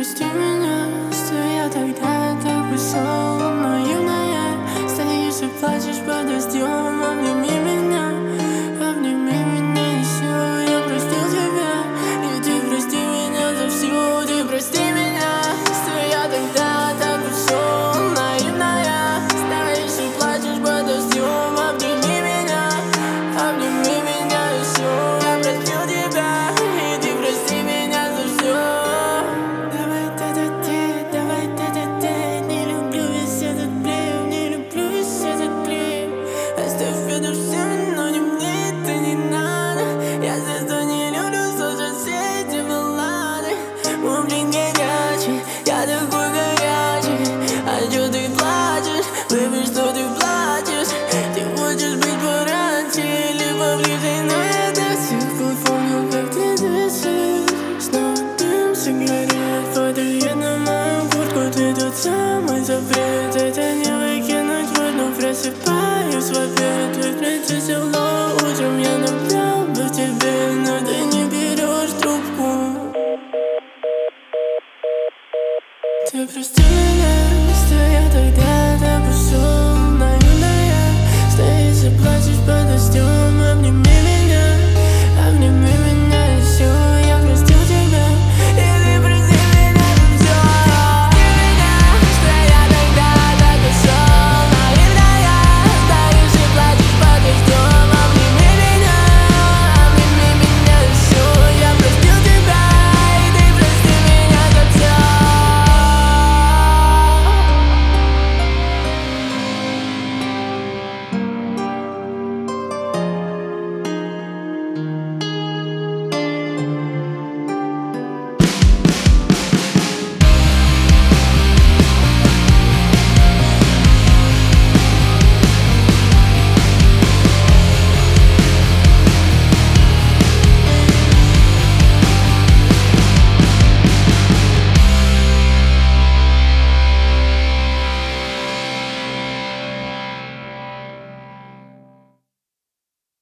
прости меня, что я тогда так ушел, наивная. Стоишь и плачешь под дождем, обними меня еще. Я простил тебя, и ты прости меня за все. Ты прости меня, что я тогда так ушел, наивная. Стоишь и плачешь под дождем, обними меня еще. Я простил тебя, и ты прости меня за все. Давай та-та-ти, не люблю весь этот бред, не люблю весь этот бред. Оставь это все, но не мне это не надо. Я за что не люблю слушать все эти баллады. О, блин, горячий, я такой горячий. А чё ты плачешь, baby, что ты плачешь? Ты хочешь быть пораньше или поближе, но я до сих пор помню, как ты дышишь. Снова дым сигарет падает на мою куртку. Ты тот самый запрет, это не выкинуть в одну. Просыпаюсь в ответ, ведь прячусь в